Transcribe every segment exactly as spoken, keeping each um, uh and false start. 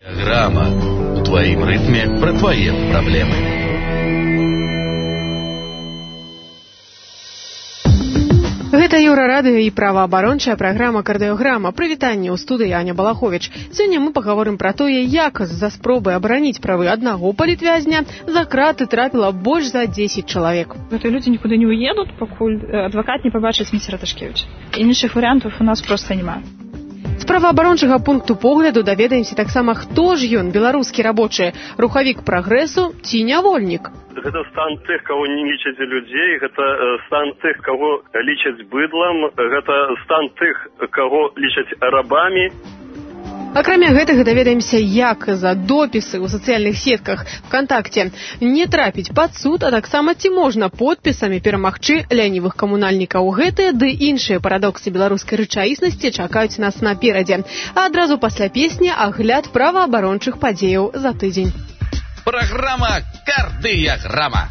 Грамма у твоим ритме про твои проблемы. Гэта Еўрарадыё і праваабарончая праграма «Кардыёграма». Прывітанне ў студыі Аня Балахович. Сёння мы пагаворым пра тое, як з-за спробы абараніць правы аднаго палітвязня за краты трапіла больш за дзесяць чалавек. Гэтыя людзі нікуды не уедуць, пакуль адвакат не пабачыць Міцера Ташкевіча. Іншых варыянтаў у нас проста няма. З праваабарончага пункту погляду даведаемся таксама, хто ж ён, беларускі рабочы, рухавік прагрэсу ці нявольнік. Гэта стан тых, каго не лічаць людзей, гэта стан тых, каго лічаць быдлам, гэта стан тых, каго лічаць рабамі. Акрамя гэтага даведаемся, як за допісы ў сацыяльных сетках ВКонтакте не трапіць пад суд, а таксама ці можна подпісамі перамагчы лянівых камунальнікаў. Гэтыя ды іншыя парадоксы беларускай рэчаіснасці чакаюць нас наперадзе. А адразу пасля песні агляд праваабарончых падзеяў за тыдзень. Программа «Кардыёграма».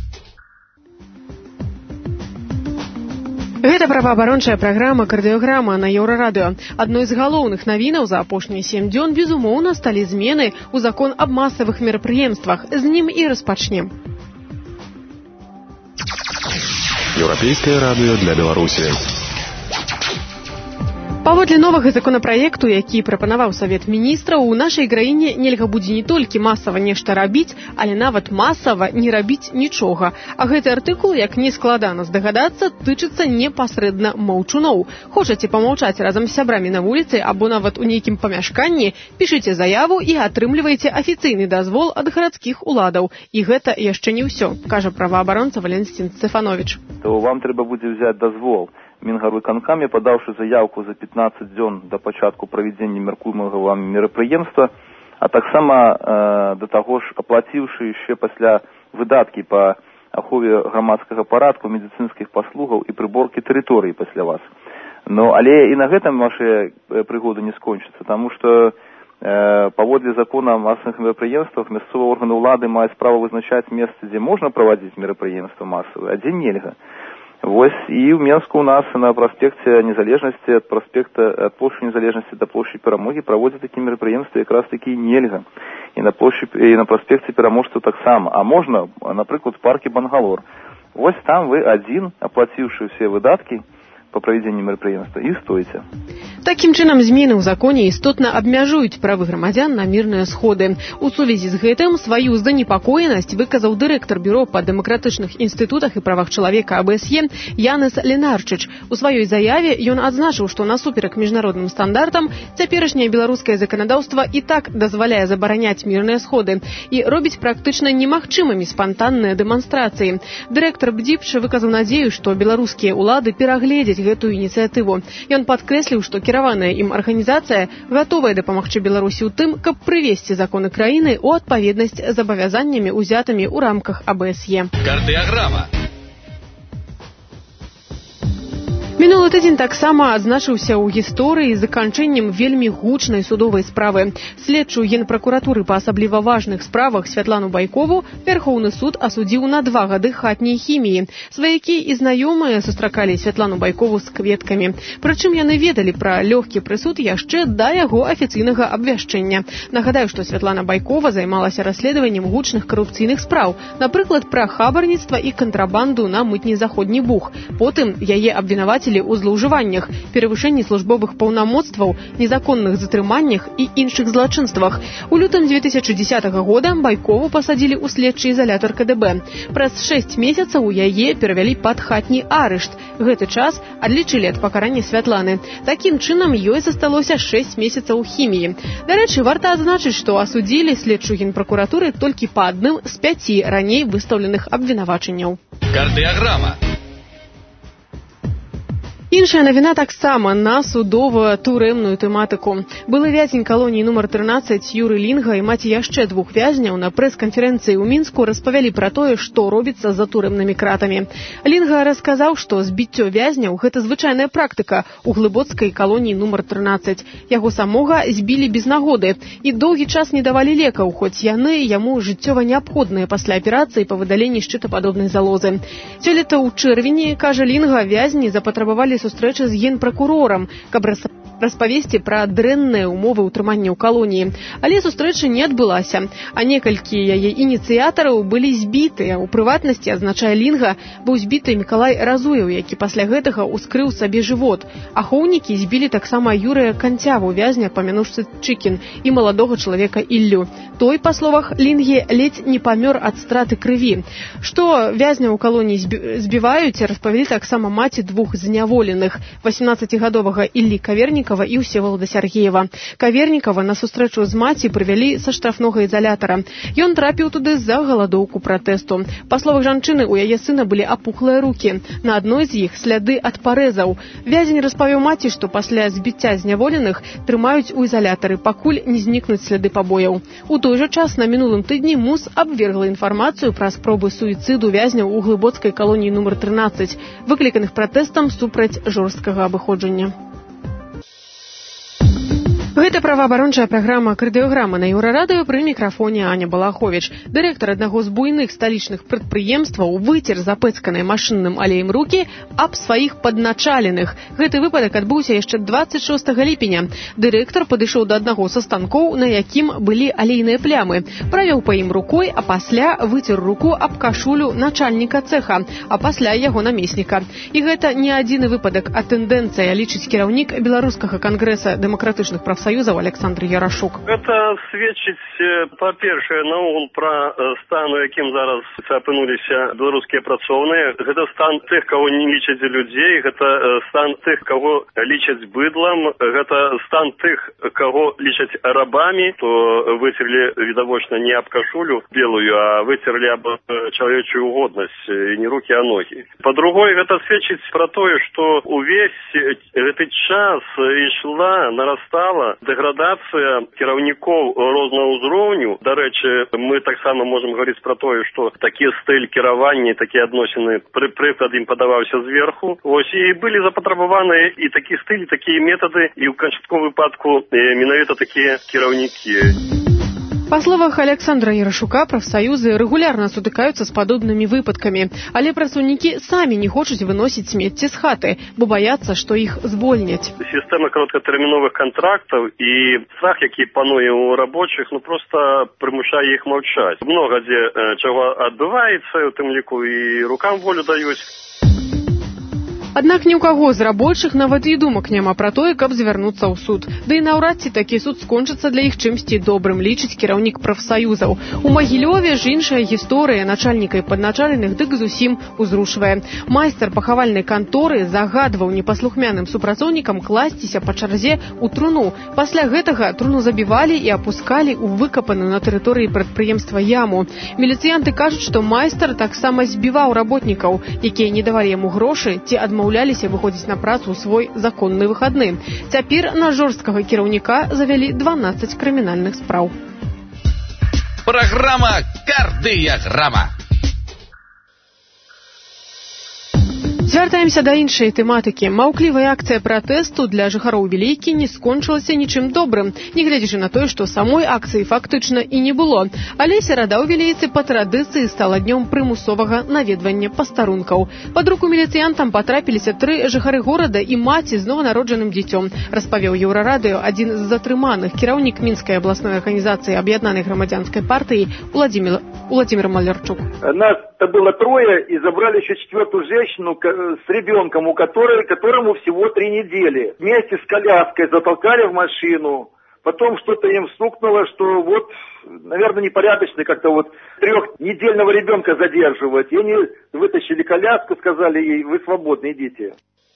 Гэта праваабарончая праграма «Кардыёграма» на Еўрарадыё. Адной з галоўных навінаў за апошнія сем дзён, безумоўна, сталі змены ў закон аб масавых мерапрыемствах. З ім і распачнем. Еўрапейскае радыё для Беларусі. Паводле новага законапраекту, які прапанаваў Савет міністраў, у нашай краіне нельга будзе не толькі масава нешта рабіць, але нават масава не рабіць нічога. А гэты артыкул, як не складана здагадацца, тычыцца непасрэдна маўчуноў. Хочаце памаўчаць разам з сябрамі на вуліцы або нават у нейкім памяшканні, пішыце заяву і атрымліваеце афіцыйны дазвол ад гарадскіх уладаў. І гэта яшчэ не ўсё, кажа праваабаронца Валенстин Сцефанович. То вам трэба будзе ўзяць дазвол. Мінгарвыканкаме, падаўшы заявку за пятнаццаць дзён да пачатку правядзення мяркуемага вамі мерапрыемства, а таксама э, да таго ж аплаціўшы яшчэ пасля выдаткі па ахове грамадскага парадку, медыцынскіх паслугаў і прыборкі тэрыторыі пасля вас. Но, але і на гэтым вашыя прыгоды не скончацца, таму што э, паводле закона о масавых мерапрыемствах мясцовыя органы ўлады маюць права вызначаць месцы, дзе можна праводзіць мерапрыемства масавыя, а дзе нельга. Вось і ў Менску у нас на праспекце Незалежнасці ад праспекта ад плошчы Незалежнасці да плошчы Перамогі праводзяць такія мерапрыемствы якраз такі нельга. І на плошчы і на праспекце Пераможцаў таксама. А можна, напрыклад, в парке Бангалор. Вось там вы адзін, аплаціўшы ўсе выдаткі па правядзенні мерапрыемства, і стойце. Такім чынам, змены ў законе істотна абмяжуюць правы грамадзян на мірныя сходы. У сувязі з гэтым сваю занепакоенасць выказаў дырэктар бюро па дэмакратычных інстытутах і правах чалавека А Б С Е Янес Ленарчыч. У сваёй заяве ён адзначыў, што насуперак міжнародным стандартам цяперашняе беларускае заканадаўства і так дазваляе забараняць мірныя сходы і робіць практычна немагчымымі спантанныя дэманстрацыі. Дырэктар БДІПШ выказаў надзею, што беларускія ўлады перагледзяць гэтую ініцыятыву. Ён падкрэсліў, што кіраваная ім арганізацыя гатовая дапамагчы Беларусі ў тым, каб прывесці законы краіны ў адпаведнасць з абавязаннямі, узятымі ў рамках А Б С Е. Кардыёграма. Мінулы тыдзень таксама адзначыўся ў гісторыі з заканчэннем вельмі гучнай судовай справы. Следчую генпракуратуры па асабліва важных справах Святлану Байкову Вярхоўны суд асудзіў на два гады хатняй хіміі. Сваякі і знаёмыя сустракалі Святлану Байкову з кветкамі. Прычым яны ведалі пра лёгкі прысуд яшчэ да яго афіцыйнага абвяшчэння. Нагадаю, што Святлана Байкова займалася расследаваннем гучных карупцыйных спраў, напрыклад, пра хабарніцтва і кантрабанду на мытні Заходні Буг. Потым яе абвінавацілі у злоўжываннях, перавышэнні службовых паўнамоцтваў, незаконных затрыманнях і іншых злачынствах. У лютым дзве тысячы дзесятага года Байкову пасадзілі ў следчы ізалятар К Д Б. Праз шэсць месяцаў яе перавялі пад хатні арышт. Гэты час адлічылі ад пакарання Святланы. Такім чынам ёй засталося шэсць месяцаў хіміі. Дарэчы, варта адзначыць, што асудзілі следчую генпракуратуры толькі па адным з пяці раней выстаўленых абвінавачанняў. Кардыёграма. Іншая навіна таксама на судова-турэмную тэматыку. Былы вязень калоніі нумар трынаццаць Юры Лінга і маці яшчэ двух вязняў на прэс-канферэнцыі ў Мінску распавялі пра тое, што робіцца за турэмнымі кратамі. Лінга расказаў, што збіццё вязняў – гэта звычайная практыка ў глыбоцкай калоніі нумар трынаццаць. Яго самога збілі без нагоды і доўгі час не давалі лекаў, хоць яны яму жыццёва неабходныя пасля аперацыі па выдаленні шчытападобнай залозы. Сёлета ў чэрвені, кажа Лінга, вязні запатрабавалі сустрэчы з генпракурорам, каб распавесці пра дрэнныя ўмовы ўтрымання ў калоніі. Але сустрэча не адбылася, а некалькі яе ініцыятараў былі збітыя. У прыватнасці, азначае Лінга, быў збіты Мікалай Разуеў, які пасля гэтага ускрыў сабе жывот. Ахоўнікі збілі таксама Юрыя Канцяву, вязня па мянушцы Чыкін, і маладога чалавека Іллю. Той, па словах Лінгі, ледзь не памёр ад страты крыві. Што вязня ў калоніі збіваюць, распавялі таксама маці двух зняволеных – васемнаццацігадовага Іллі Кавернікава і Всевалада Сяргеева. Кавернікава на сустрэчу з маці прывялі са штрафнога ізалятара. Ён трапіў туды з-за галадоўку пратэсту. Па словах жанчыны, у яе сына былі апухлыя рукі. На адной з іх сляды ад парэзаў. Вязень распавёў маці, што пасля збіцця зняволеных трымаюць у ізалятары, пакуль не знікнуць сляды пабояў. У той жа час на мінулым тыдні МУС абвергла інфармацыю пра спробы суіцыду вязняў у глыбоцкай калоніі нумар трынаццаць, выкліканых пратэстам супраць жорсткага абыходжання. Гэта праваабарончая праграма «Кардыёграма» на Еўрарадыё, пры мікрафоне Аня Балаховіч. Дырэктар аднаго з буйных сталічных прадпрыемстваў выцер запэцканыя машынным алеем рукі аб сваіх падначаленых. Гэты выпадак адбыўся яшчэ дваццаць шостага ліпеня. Дырэктар падышоў да аднаго са станкоў, на якім былі алейныя плямы. Правёў па ім рукой, а пасля выцер руку аб кашулю начальніка цэха, а пасля яго намесніка. І гэта не адзіны выпадак, а тэндэнцыя, лічыць кіраўнік Беларускага кангрэса дэмакратычных прафсаюзаў Александр Ярашук. Гэта сведчыць, па-першае, наогул пра стан, у якім зараз апынуліся беларускія працоўныя. Гэта стан тых, каго не лічаць людзей, гэта стан тых, каго лічаць быдлам, гэта стан тых, каго лічаць рабамі, то выцерлі відавочна не аб кашулю белую, а выцерлі аб чалавечую годнасць, і не рукі, а ногі. Па-другое, гэта сведчыць пра тое, што увесь гэты час ішла, нарастала дэградацыя кіраўнікоў рознага ўзроўню. Дарэчы, мы таксама можам гаварыць пра тое, што такі стыль кіравання, такія адносіны, прыклад ім падаваўся зверху. Вось, і былі запатрабаваныя і такі стыль, такія метады, і ў канчатковым выпадку менавіта такія кіраўнікі. Па словах Александра Ярашука, прафсаюзы рэгулярна сутыкаюцца з падобнымі выпадкамі, але працаўнікі самі не хочуць выносіць смецце з хаты, бо баяцца, што іх звольняць. Сістэма кароткатэрміновых кантрактаў і страх, які пануе ў рабочых, ну проста прымушае іх маўчаць. Многа дзе чаго адбываецца, у тым ліку і рукам волю даюць. Аднак ні ў каго з рабочых нават і думак няма пра тое, каб звярнуцца ў суд. Да і наўрад ці такі суд скончыцца для іх чымсьці добрым, лічыць кіраўнік прафсаюзаў. У Магілёве ж іншая гісторыя начальніка і падначаленых дык зусім узрушвае. Майстар пахавальнай канторы загадваў непаслухмяным супрацоўнікам класціся па чарзе ў труну. Пасля гэтага труну забівалі і апускалі ў выкапаную на тэрыторыі прадпрыемства яму. Міліцыянты кажуць, што майстар таксама збіваў работнікаў, якія не давалі яму грошы ці адмаўлялі адмаўляліся выходзіць на працу ў свой законны выхадны. Цяпер на жорсткага кіраўніка завялі дванаццаць крымінальных спраў. Праграма «Кардыёграма». Звяртаемся да іншай тэматыкі. Маўклівая акцыя пратэсту для жыхароў Вілейкі не скончылася нічым добрым, нягледзячы на тое, што самой акцыі фактычна і не было. Але серада ў Вілейцы па традыцыі стала днём прымусовага наведвання пастарункаў. Пад руку міліцыянтам патрапіліся тры жыхары горада і маці з нованароджаным дзіцём, распавёў Еўрарадыё адзін з затрыманых, кіраўнік Мінскай абласной арганізацыі аб'яднанай грамадзянскай партыі Уладзімир, Уладзімир Малярчук. Нас-то было трое, и забрали еще четвертую женщину с ребенком, у которой, которому всего три недели. Вместе с коляской затолкали в машину. Потом что-то им стукнуло, что вот, наверное, непорядочно как-то вот трехнедельного ребенка задерживать. И они вытащили коляску, сказали ей: вы свободны, идите.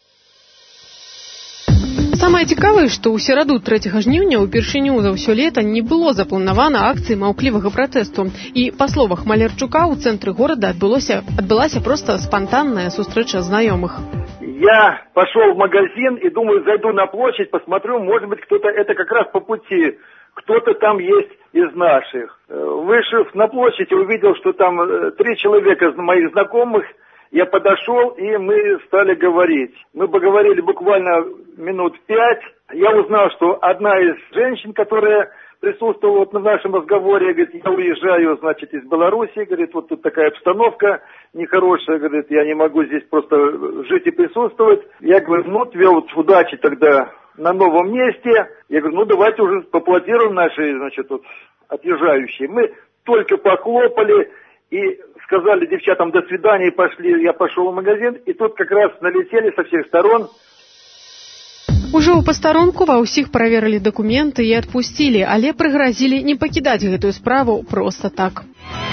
Самае цікавае, што ў сераду трэцяга жніўня ўпершыню за ўсё лета не было запланавана акцыі маўклівага пратэсту. І, па словах Малярчука, у цэнтры горада адбылося, адбылася проста спантанная сустрэча знаёмых. Я пошел в магазин и думаю, зайду на площадь, посмотрю, может быть, кто-то, это как раз по пути, кто-то там есть из наших. Вышев на площадь, увидел, что там три человека из моих знакомых. Я подошел, и мы стали говорить. Мы поговорили буквально минут пять. Я узнал, что одна из женщин, которая присутствовала вот на нашем разговоре, говорит: я уезжаю, значит, из Беларуси, говорит, вот тут такая обстановка нехорошая, говорит, я не могу здесь просто жить и присутствовать. Я говорю: ну, тебе вот удачи тогда на новом месте. Я говорю, ну давайте уже поаплодируем наши, значит, вот, отъезжающие. Мы только похлопали и сказали девчатам до свидания, и пошли. Я пошел в магазин, и тут как раз налетели со всех сторон. Ужо ў пастаронку ва ўсіх праверылі дакументы і адпусцілі, але прыгразілі не пакідаць гэтую справу проста так.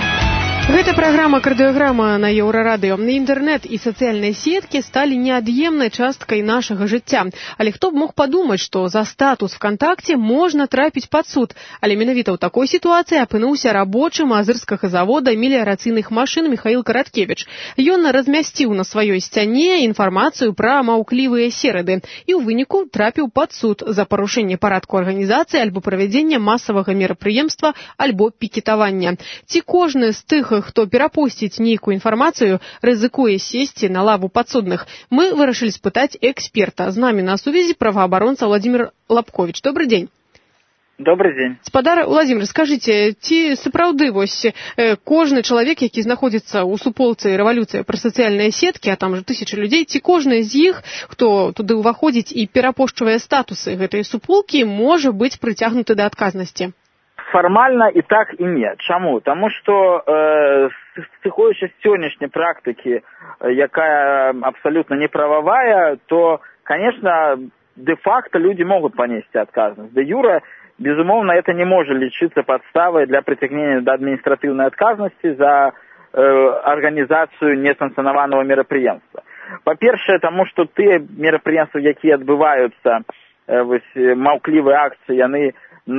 Гэта праграма «Кардыёграма» на Еўрарадыё. Інтэрнэт і сацыяльныя сеткі сталі неад'емнай часткай нашага жыцця. Але хто б мог падумаць, што за статус ВКонтакце можна трапіць пад суд. Але менавіта ў такой сітуацыі апынуўся рабочы мазырскага завода меліярацыйных машын Міхаіл Караткевіч. Ён размясціў на сваёй сцяне інфармацыю пра маўклівыя серады і ў выніку трапіў пад суд за парушэнне парадку арганізацыі альбо правядзення масавага мерапрыемства альбо пікетавання. Ці кожны з тых, хто перапусціць нейкую інфармацыю, рызыкуе сесці на лаву падсудных. Мы вырашылі спытаць эксперта. З намі на сувязі праваабаронца Владимир Лапкович. Добрый день. Добрый день. Спадар Владимир, скажыце, ці сапраўды вось кожны чалавек, які знаходзіцца ў суполцы рэвалюцыі пра сацыяльныя сеткі, а там же тысячы людзей, ці кожны з іх, хто туды ўваходзіць і перапошчвае статусы гэтай суполкі, можа быць прыцягнуты да адказнасці? Фармальна і так, і не. Чаму? Таму што э, сыходзячы з сённяшняй практыкі, якая абсалютна неправавая, то, конечно, де-факто люди могут понести отказность. Де-юра, безумовно, это не может лечиться подставой для притягнения до административной отказности за э, организацию несанкционованного мерапрыемства. По-першае, тому что те мерапрыемствы, якія адбываюцца, э, вось, маўклівыя акцыі, яны,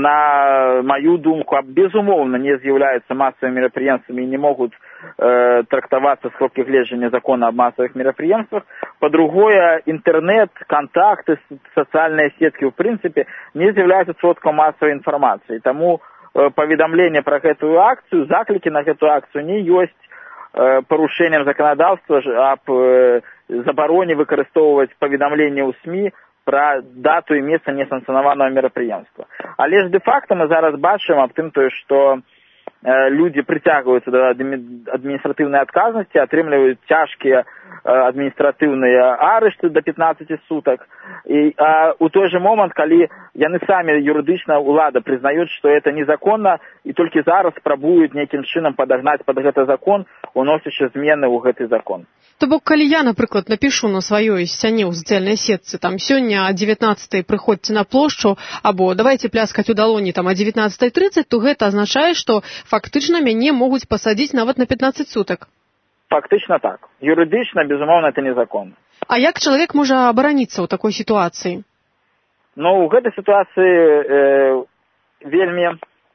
на мою думку, безумовно не з'яўляюцца массовыми мерапрыемствамі и не могут э, трактоваться с кропкі гледжання закона об массовых мерапрыемствах. По-другое, интернет, контакты, социальные сетки, в принципе, не з'яўляюцца сродкам массовой информации. Тому э, поведомление про эту акцию, заклики на эту акцию не есть э, порушением законодавства об э, забороне выкарыстоўваць поведомления у СМИ про дату и место несанкционованного мерапрыемства. Але ж де-факто мы зараз бачым аб тым, то, что э, люди притягиваются до административной отказности, атрымліваюць цяжкія э, административные арышты до пятнадцати суток. И э, у той же момент, калі яны самі юридычна улада признают, что это незаконно, и только зараз спрабуюць нейкім чынам подогнать под гэты закон, уносячы змены ў гэты закон. То бок, калі я, напрыклад, напишу на сваёй сцяне ў сацыяльнай сетцы, там, сёння о девятнадцатай прыходзьце на плошчу, або давайте пляскаць у далоні там о девятнадцатай тридцать, то гэта азначае, што фактычна мяне могуць пасадзіць нават на пятнадцать суток. Фактычна так. Юридычна, безумоўна, это незаконна. А як чалавек можа абараніцца ў такой сітуацыі? Ну, ў гэтай сітуацыі э, вельмі,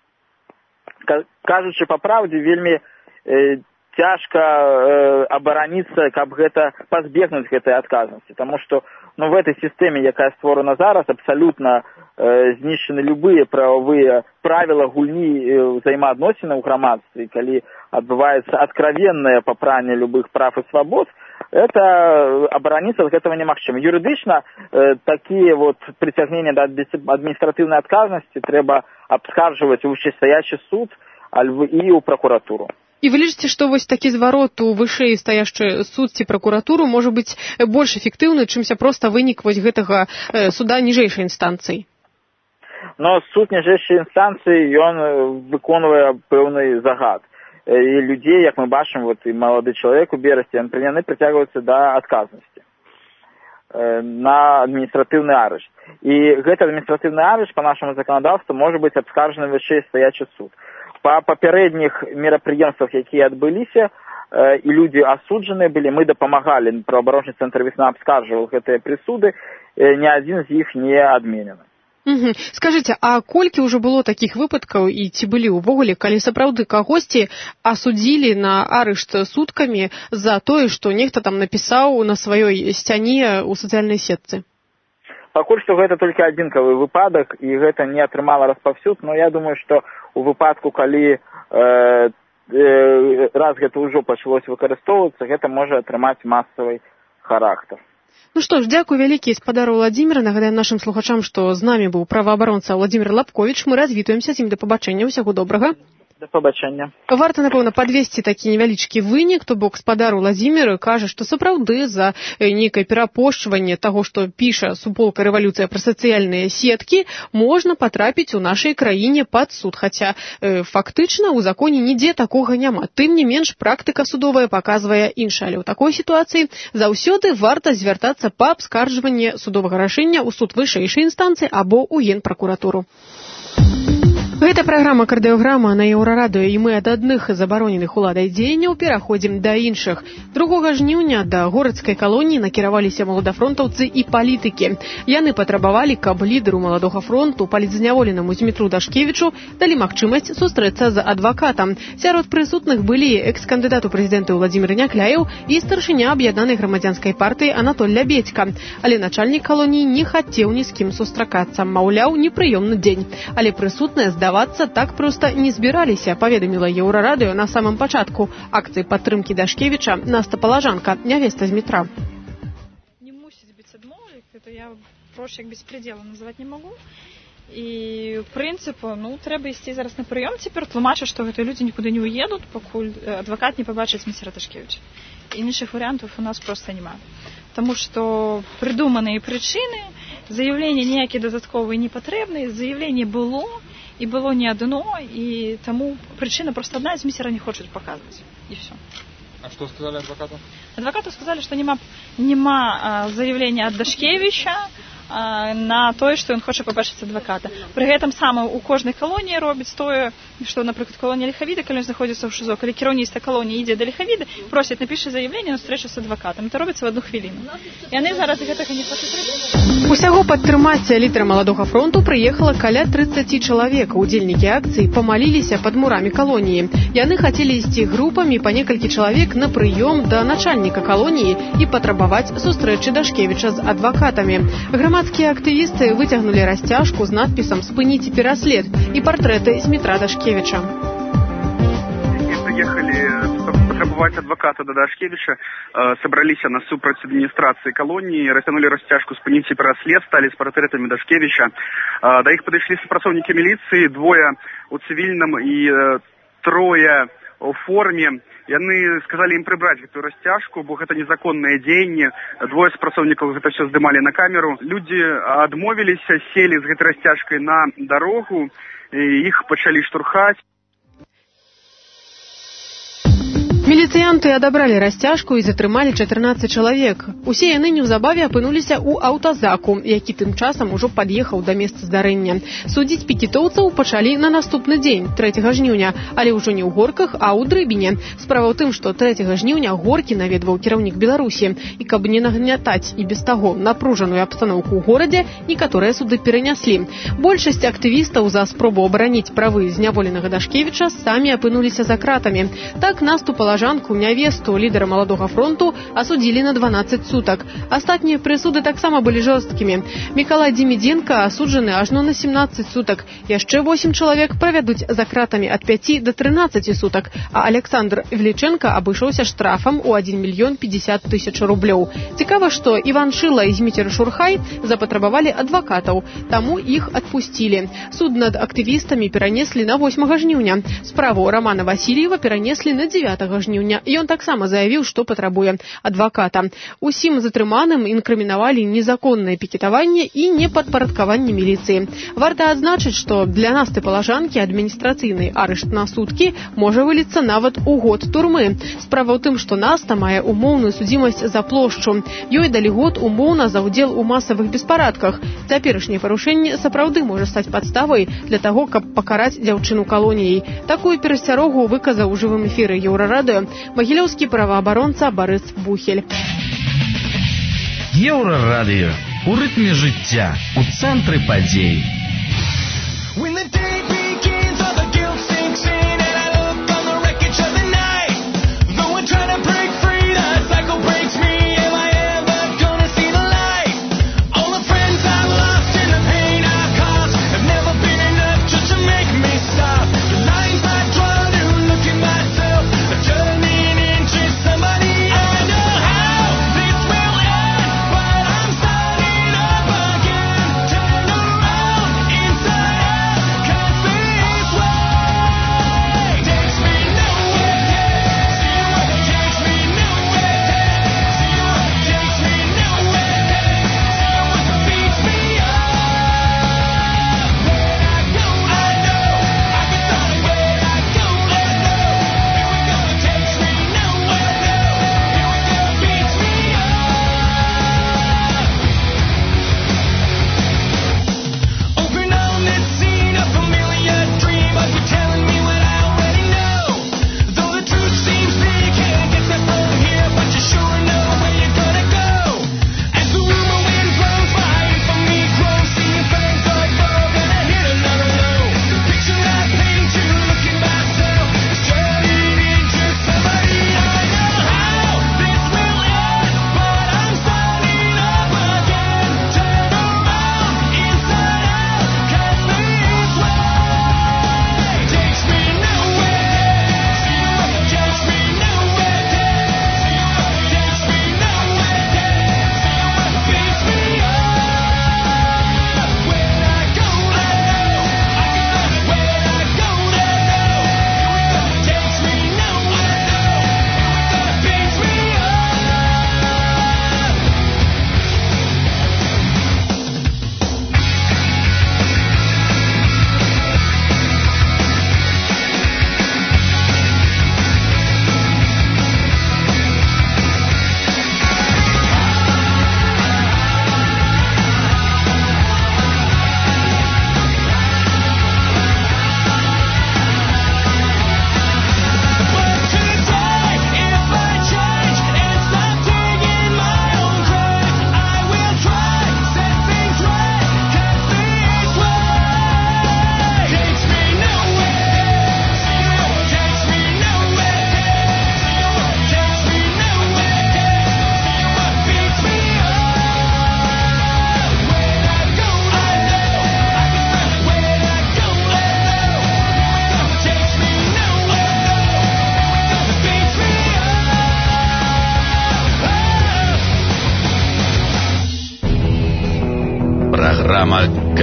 кажучы па праўдзе, вельмі э, цяжка э, абараніцца, каб гэта пазбегнуць гэтай адказнасці, таму што ну, в этой сістэме, якая створана зараз, абсалютна э, знішчаны любыя прававыя правілы гульні э, ўзаемаадносіны ў грамадстве, калі адбываецца адкровеннае папранне любых прав і свабод, это абараніцца ад гэтага немагчыма. Юридычна э, такія вот прыцягнення да адміністратыўнай адказнасці трэба абскарджваць у вышэйстаячы суд і ў пракуратуру. І вы лічыце, што вось такі зварот у вышэй стаячы суд ці пракуратуру можа быць больш эфектыўны, чымся проста вынік вось гэтага суда ніжэйшай інстанцыі? Но суд ніжэйшай інстанцыі, ён выконвае пэўны загад. І людзей, як мы бачым, вот, і малады чалавек у Берасці, яны прыцягваюцца да адказнасці на адміністратыўны арышт. І гэты адміністратыўны арышт па нашаму заканадаўству можа быць абскарджаны вышэй стаячы суд. Па папярэдніх мерапрыемствах, якія адбыліся, э, і людзі асуджаныя былі, мы дапамагалі, праваабарончы цэнтр «Весна» абскарджваў гэтыя прысуды, э, ні адзін з іх не адменены. Угу. Скажыце, а колькі ўжо было такіх выпадкаў і ці былі ўвогуле, калі сапраўды кагосьці асудзілі на арышт суткамі за тое, што нехта там напісаў на сваёй сцяне ў сацыяльнай сетцы? Пакуль што гэта толькі адзінкавы выпадак, і гэта не атрымала распаўсюд, но я думаю, што у выпадку, калі э, э, раз гэта ўжо пачалося выкарыстоўвацца, гэта можа атрымаць масавы характар. Ну што ж, дзякую вялікі спадару Владимира. Нагадаем нашим слухачам, што з намі быў праваабаронца Владимир Лапкович. Мы развітваемся з ім, да пабачэння, усяго добрага. Да пабачэння. Варта, напэўна, падвесці такі невялічкі вынік, то бок спадар Уладзімір кажа, што сапраўды за нейкае перапошчванне таго, што піша суполка рэвалюцыя пра сацыяльныя сеткі, можна патрапіць у нашай краіне пад суд, хаця э, фактычна ў законе нідзе такога няма. Тым не менш, практыка судовая паказвае іншае, але ў такой сітуацыі заўсёды варта звяртацца па абскарджванне судовага рашэння ў суд вышэйшай інстанцыі або ў генпракуратуру. Гэта праграма «Кардыёграма» на Еўрарадыё, і мы ад адных забароненых уладай дзеянняў пераходзім да іншых. другога жніўня да горацкай калоніі накіраваліся маладафронтаўцы і палітыкі. Яны патрабавалі, каб лідару маладога фронту, палітзняволенаму Змітру Дашкевічу, далі магчымасць сустрэцца з адвакатам. Сярод прысутных былі экс-кандыдат у прэзідэнты Уладзімір Някляеў і старшыня аб'яднанай грамадзянскай партыі Анатоль Лябедзька. Але начальнік калоніі не хацеў ні з кім сустракацца, маўляў, непрыёмны дзень. Але прысутныя здавацца так проста не збіраліся, паведаміла Еўрарадыё на самым пачатку акцыі падтрымкі Дашкевіча Наста Палажанка, нявеста Змітра. Не мусіць быць адмоўлік, это я проще як беспредела называць не магу. І прынцыпу, ну, трэба ісці зараз на прыём цяпер, тлумачыць, што гэтыя людзі нікуды не уедуць, пакуль адвакат не пабачыць Змітра Дашкевіча. Іншых варыянтаў у нас проста няма. Таму што прыдуманыя прычыны, заявленне ніякія дадатковыя не патрэбныя, заявленне было, і было не адно, і таму прычына проста адна, Зміцера не хочуць паказваць. І все. А што сказалі адвакату? Адвакату сказалі, што няма, няма заявлення ад Дашкевіча на тое, што ён хоча пабачыць адваката. Пры гэтым саме у кожнай калоніі робіць тое, што, напрыклад, калонія Ліхавіда, калі ён знаходзіцца ў ШІЗО, калі кіраўніцтва калоніі ідзе да Ліхавіда, просяць напішы заявленне на встречу з адвакатам. Это робіцца в одну хвіліну. Яны зараз гэтага не хочуць рабіць. Усяго падтрымаць лідара маладога фронту прыехала каля трыццаць чалавек. Удзельнікі акцыі памаліліся пад мурамі калоніі. Яны хацелі ісці групамі па некалькі чалавек на прыём да начальніка калоніі і патрабаваць сустрэчы Дашкевіча з адвакатамі. Грамадскія актывісты выцягнулі расцяжку з надпісам «Спыніце пераслед» і партрэты Змітра Дашкевіча. Приехали потребовать адвоката до Дашкевича, собрались насупраць администрации колонии, растянули растяжку «Спыніце пераслед», стали с портретами Дашкевича. До их подошли сопрацоўнікі милиции, двое у цивильном и трое у форме. Яны сказали им прибрать эту растяжку, бо это незаконное дзеянне. Двое супрацоўнікаў это все здымали на камеру. Люди адмовились, сели с этой растяжкой на дорогу, и их пачалі штурхать. Міліцыянты адабралі расцяжку і затрымалі чатырнаццаць чалавек. Усе яны неўзабаве апынуліся ў аўтазаку, які тым часам ужо пад'ехаў да месца здарэння. Судзіць пікетоўцаў пачалі на наступны дзень, трэцяга жніўня, але ўжо не ў Горках, а ў Дрыбіне. Справа ў тым, што трэцяга жніўня Горкі наведваў кіраўнік Беларусі, і каб не нагнятаць і без таго напружаную абстаноўку ў горадзе, некаторыя суды пераняслі. Большасць актывістаў за спробу абараніць правы зняволенага Дашкевіча самі апынуліся за кратамі. Так наступала Палажанку, нявесту лідара маладога фронту, асудзілі на дванаццаць сутак. Астатнія прысуды таксама былі жорсткімі. Мікалай Демідзенка асуджаны ажно на семнаццаць сутак. Яшчэ восем чалавек правядуць за кратамі ад пяці да трынаццаці сутак, а Александр Велічэнка абышоўся штрафам у адзін мільён пятьдесят тысяч рублёў. Цікава, што Іван Шыла і Зміцер Шурхай запатрабавалі адвакатаў, таму іх адпусцілі. Суд над актывістамі перанеслі на восьмага жніўня. Справу Романа Васильева перанеслі на дзевятага жніўня. Ён таксама заявіў, што патрабуе адваката. Усім затрыманым інкрымінавалі незаконнае пікетаванне і непадпарадкаванне міліцыі. Варта адзначыць, што для Насты Палажанкі адміністрацыйны арышт на суткі можа выліцца нават у год турмы. Справа ў тым, што Наста мае умоўную судзімасць за плошчу. Ёй далі год умоўна за ўдзел у масавых беспарадках. Цяперашняе парушэнне сапраўды можа стаць падставай для таго, каб пакараць дзяўчыну калоніяй. Такую перасцярогу выказаў у жывым эфіры Еўрарадыё магілёўскі праваабаронца Барыс Бухель. Еўрарадыё. У рытме жыцця, у цэнтры падзей.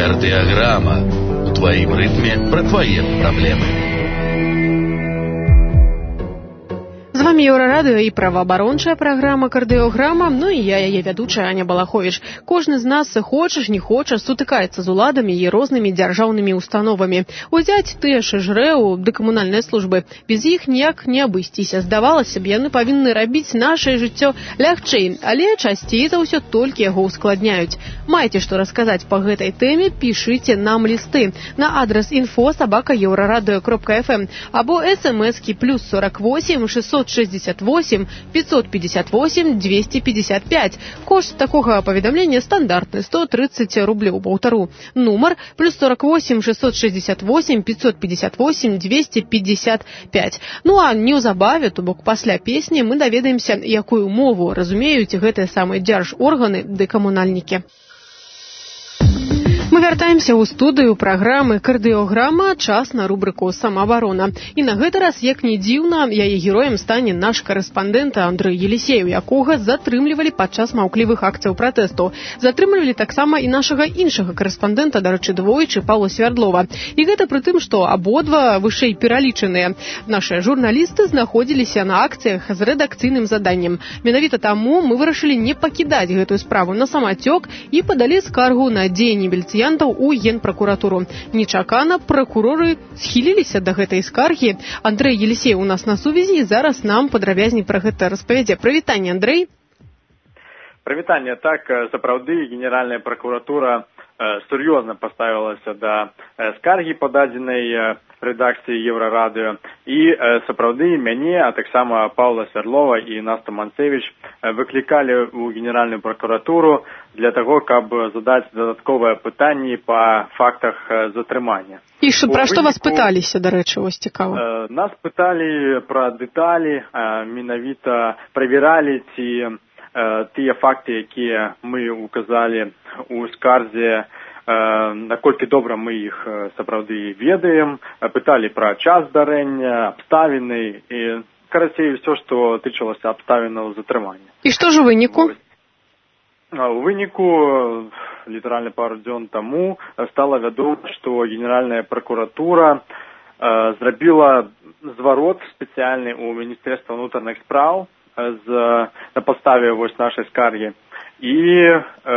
Кардиограмма. У твоим ритме про твои проблемы. З вами Еўрарадыё і праваабарончая праграма «Кардыёграма», ну і я, яе вядучая Аня Балаховіч. Кожны з нас, хочаш, не хочаш, сутыкаецца з уладамі і рознымі дзяржаўнымі установамі. Узяць тыя ж ЖРЭУ ды камунальныя службы. Без іх ніяк не абысціся. Здавалася б, яны павінны рабіць нашае жыццё лягчэй, але часцей за ўсё толькі яго ускладняюць. Маеце што расказаць па гэтай тэме, пішыце нам лісты на адрас інфо сабака еўрарадыё кропка эф эм або эс-эм-эскі плюс сорок восемь шестьсот шестьдесят восемь пятьсот пятьдесят восемь двести пятьдесят пять. Кошт такога паведамлення стандартны сто тридцать рублёў паўтару. Нумар плюс сорок восемь шестьсот шестьдесят восемь пятьсот пятьдесят восемь двести пятьдесят пять. Ну а неўзабаве, то бок пасля песні, мы даведаемся, якую мову разумеюць гэтыя самыя дзяржорганы ды камунальнікі. Мы вяртаемся ў студыю праграмы «Кардыёграма», час на рубрыку «Самаабарона». І на гэты раз, як не дзіўна, яе героем стане наш карэспандэнт Андрэй Елісеў, якога затрымлівалі падчас маўклівых акцыяў пратэсту. Затрымлівалі таксама і нашага іншага карэспандэнта, дарэчы, двойчы, Паўла Свярдлова. І гэта пры тым, што абодва вышэй пералічаныя нашыя журналісты знаходзіліся на акцыях з рэдакцыйным заданнем. Менавіта таму мы вырашылі не пакідаць гэтую справу на самацёк і падалі скаргу на дзеянні міліцыянтаў у Генпракуратуру. Нечакана пракуроры схіліліся да гэтай скаргі. Андрэй Елісеў у нас на сувязі, зараз нам падрабязней пра гэта распавядзе. Прывітанне, Андрэй. Прывітанне. Так, сапраўды, Генеральная пракуратура сур'ёзна паставілася да скаргі пададзенай рэдакцыі Еўрарадыё. І сапраўды мяне, а таксама Паўла Свярдлова і Насту Манцевіч выклікалі ў Генеральную пракуратуру для таго, каб задаць дадатковыя пытанні па фактах затрымання. І што, пра што вас пыталіся, дарэчы, вось цікава? Нас пыталі пра дэталі, менавіта правяралі, ці тыя факты, якія мы указалі ў скарзе, наколькі добра мы іх сапраўды ведаем, пыталі пра час здарэння, абставіны і, карацей, усё, што тычылася абставінаў затрымання. І што ж у выніку? У выніку, літаральна пару дзён таму, стала вядома, што Генеральная пракуратура зрабіла зварот спецыяльны ў Міністэрства ўнутраных спраў з, на падставе вось нашай скаргі і э,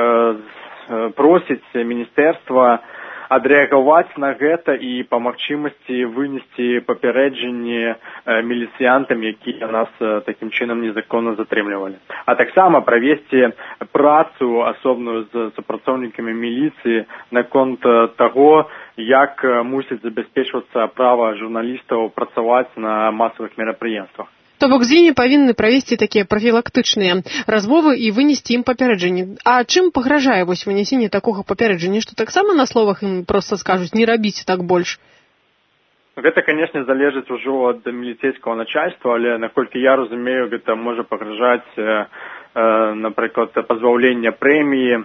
просіць міністэрства адрэагаваць на гэта і па магчымасці вынесці папярэджанне міліцыянтам, якія нас такім чынам незаконна затрымлівалі. А таксама правесці працу асобную з супрацоўнікамі міліцыі наконт таго, як мусіць забяспечвацца права журналістаў працаваць на масавых мерапрыемствах. То бок з імі павінны правесці такія прафілактычныя размовы і вынесці ім папярэджанне. А чым пагражае вось вынясенне такога папярэджання, што таксама на словах ім проста скажуць не рабіць так больш? Гэта, канешне, залежыць ужо ад міліцэйскага начальства, але наколькі я разумею, гэта можа пагражаць, э, э, напрыклад, пазбаўленне прэміі, э,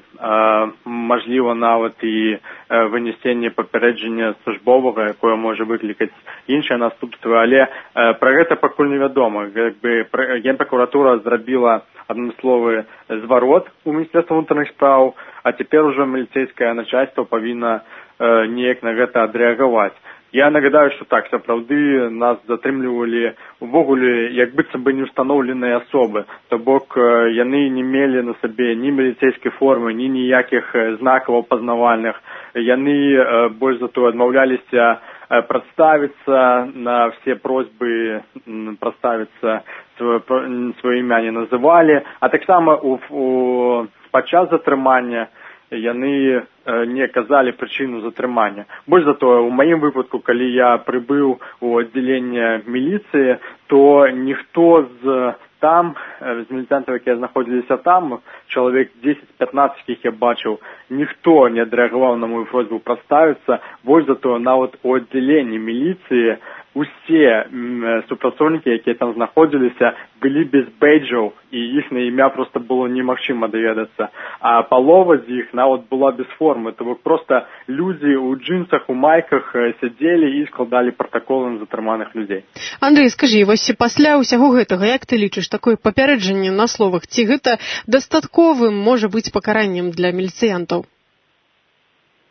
мажліва нават і э, вынесенне папярэджання службовага, якое можа выклікаць іншыя наступствы, але э, пра гэта пакуль невядома. Як бы Генпракуратура зрабіла адмысловы зварот у Міністэрства ўнутраных спраў, а цяпер ужо міліцэйскае начальство павінна э, неяк на гэта адрэагаваць. Я нагадаю, што так, сапраўды нас затрымлівалі увогуле як быццам бы неустаноўленыя асобы. То бок яны не мелі на сабе ні міліцэйскай формы, ні ніякіх знакаў апазнавальных. Яны больш за тое адмаўляліся прадставіцца на все просьбы, прадставіцца сваё імя не называлі, а таксама у, у падчас затрымання яны не казалі прычыну затрымання. Больш за тое, у маім выпадку, калі я прыбыў у аддзяленне міліцыі, то ніхто з там, з міліцантаў, якія знаходзіліся там, чалавек дзесяць-пятнаццаць, якіх я бачыў, ніхто не адрэагаваў на мою просьбу прадставіцца. Больш за тое, нават у аддзяленні міліцыі усе супрацоўнікі, якія там знаходзіліся, былі без бэйджаў, і іх на імя проста было немагчыма даведацца. А палова з іх нават была без формы. То бок проста людзі ў джинсах, у майках сядзелі і складалі пратаколы на затрыманых людзей. Андрэй, скажі, вось пасля ўсяго гэтага, як ты лічыш, такое папярэджанне на словах, ці гэта дастатковым можа быць пакараннем для міліцыянтаў?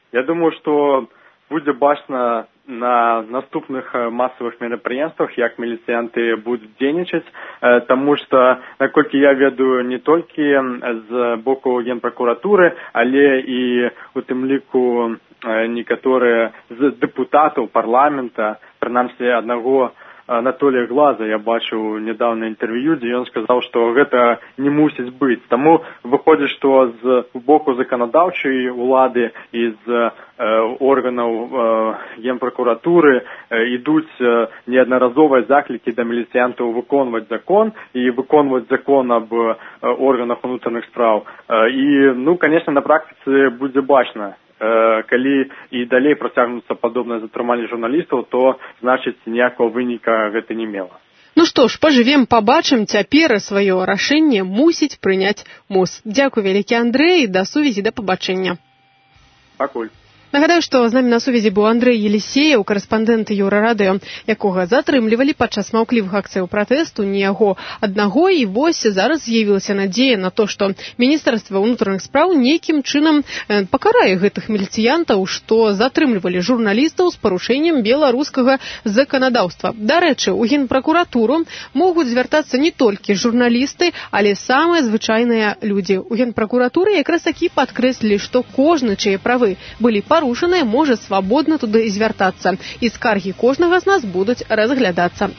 Я думаю, што будзе бачна на наступных масавых мерапрыемствах, як міліцыянты будуць дзейнічаць, таму што, наколькі я ведаю, не толькі з боку генпракуратуры, але і у тым ліку некаторыя з дэпутатаў парламента, прынамсі аднаго Анатолія Глаза, я бачыў нядаўна інтэрв'ю, дзе ён сказаў, што гэта не мусіць быць. Таму выходзіць, што з боку заканадаўчай улады і з э, органаў э, генпракуратуры э, ідуць э, неаднаразовыя заклікі да міліцыянтаў выконваць закон і выконваць закон аб э, органах унутраных спраў. Э, і, ну, конечно, на практыцы будзе бачна. Калі і далей працягнуцца падобнае затрыманне журналістаў, то, значыць, ніякага выніка гэта не мела. Ну што ж, пажывем, пабачым, цяпер сваё рашэнне мусіць прыняць МОЗ. Дзякуй вялікі, Андрэй, да сувязі, да пабачэння. Пакуль. Нагадаю, што з намі на сувязі быў Андрэй Елісеяў, карэспандэнт Еўрарадыё, якога затрымлівалі падчас маўклівых акцыяў пратэсту, не яго аднаго, і вось зараз з'явілася надзея на то, што Міністэрства ўнутраных спраў нейкім чынам пакарае гэтых міліцыянтаў, што затрымлівалі журналістаў з парушэннем беларускага заканадаўства. Дарэчы, у генпракуратуру могуць звяртацца не толькі журналісты, але самыя звычайныя людзі. У генпракуратуры якраз такі падкрэслілі, што кожны, чые правы былі парушаныя, можа свабодна туды звяртацца, і скаргі кожнага з нас будуць разглядацца.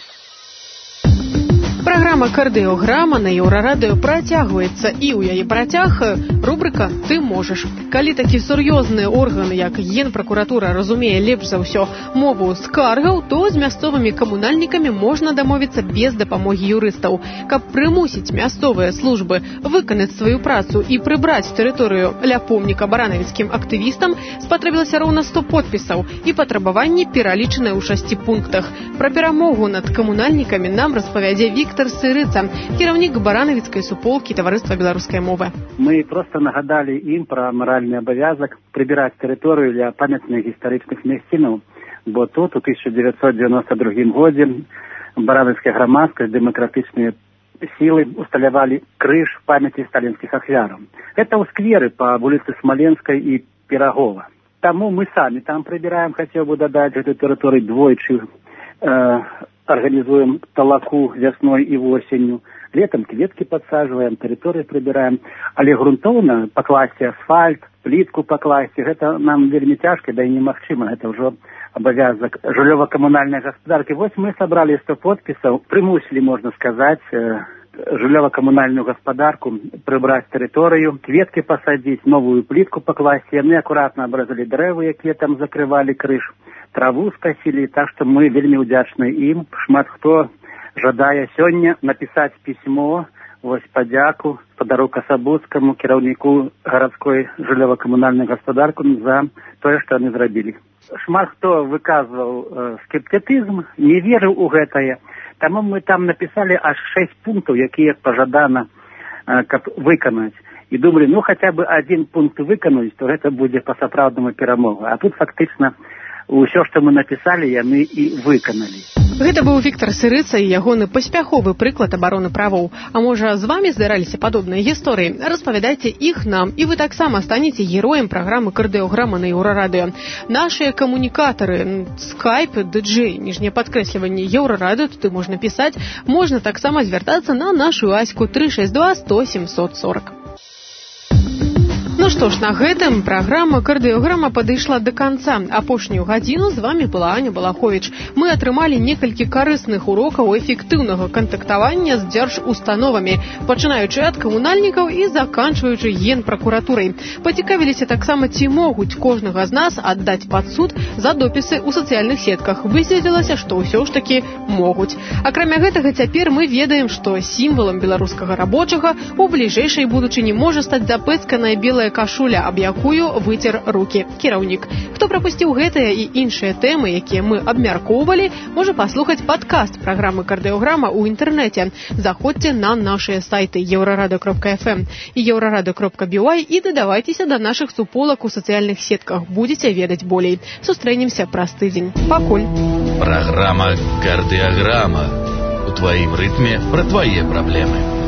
Праграма «Кардыёграма» на Еўрарадыё працягваецца, і ў яе працяг рубрыка «Ты можаш». Калі такі сур'ёзныя органы, як Генпракуратура, разумее лепш за ўсё мову скаргаў, то з мясцовымі камунальнікамі можна дамовіцца без дапамогі юрыстаў. Каб прымусіць мясцовыя службы выканаць сваю працу і прыбраць тэрыторыю ля помніка баранавіцкім актывістам, спатрэбілася роўна сто подпісаў, і патрабаванні пералічаныя ў шасці пунктах. Пра перамогу над камунальнікамі нам распавядзе Віктор Сырыца, кіраўнік баранавіцкай суполкі таварыства беларускай мовы. Мы просто нагадали ім пра маральны абавязак прыбіраць тэрыторыю для памятных гістарычных мясцінаў, бо тут у тысяча девятьсот девяносто другім годзе баранавіцкая грамадскасць, дэмакратычныя сілы усталявалі крыж памяці сталінскіх ахвяраў. Гэта ў скверы па вуліцы Смаленскай і Пірагова. Таму мы самі там прыбіраем, хацеў бы дадаць гэту тэрыторыю двойчы, э, организуем талаку весной и осенью, летом кветки подсаживаем, территории прибираем, але грунтовно покласти асфальт, плитку покласти, это нам вельмі тяжко, да и немагчыма, это уже обовязок жыллёва-коммунальной господарки. Вот мы собрали сто подписов, примусили, можно сказать, жыллёва-коммунальную господарку прибрать территорию, кветки посадить, новую плитку покласти, мы аккуратно обрезали деревы, якія там закрывали крышу, траву скосили, так что мы вельмі удзячны ім. Шмат хто жадае сёння напісаць пісьмо, вось падзяку спадару Касабуцкаму, кіраўніку гарадской жыллёва-камунальнай гаспадаркі за тое, што яны зрабілі. Шмат хто выказваў э, скептыцызм, не верыў у гэтае, таму мы там напісалі аж шэсць пунктаў, якія пажадана, э, каб выканаць. І думалі, ну хаця бы адзін пункт выканаць, то гэта будзе па-сапраўднаму перамога. А тут фактычна ўсё, што мы напісалі, яны і выканалі. Гэта быў Віктор Сырыца і ягоны паспяховы прыклад абароны правоў. А можа, з вамі здараліся падобныя гісторыі? Распавядайце іх нам, і вы таксама станеце героем праграмы «Кардыёграма» на Еўрарадыё. Нашыя камунікатары, скайп, ди-джей, ніжняе падкрэсліванне Еўрарадыё, туды можна пісаць, можна таксама звяртацца на нашу аську три шесть два сто семьсот сорок. Ну што ж, на гэтым праграма «Кардыёграма» падышла да канца. Апошнюю гадзіну з вамі была Аня Балаховіч. Мы атрымалі некалькі карысных урокаў эфектыўнага кантактавання з дзяржустановамі, пачынаючы ад камунальнікаў і заканчваючы генпракуратурай. Пацікавіліся таксама, ці могуць кожнага з нас аддаць пад суд за допісы ў сацыяльных сетках. Высветлілася, што ўсё ж такі могуць. Акрамя гэтага, цяпер мы ведаем, што сімвалам беларускага рабочага у бліжэйшай будучыні можа стаць запэцканая белая кашуля, аб якую выцер рукі кіраўнік. Хто прапусціў гэтыя і іншыя тэмы, якія мы абмяркоўвалі, можа паслухаць падкаст праграмы «Кардыёграма» ў інтэрнэце. Заходзьце на нашыя сайты еўрарадыё кропка эф эм і еўрарадыё кропка би уай і дадавайцеся да нашых суполак у сацыяльных сетках. Будзеце ведаць болей. Сустрэнемся праз тыдзень. Пакуль. Праграма «Кардыёграма» у тваім рытме пра твае праблемы.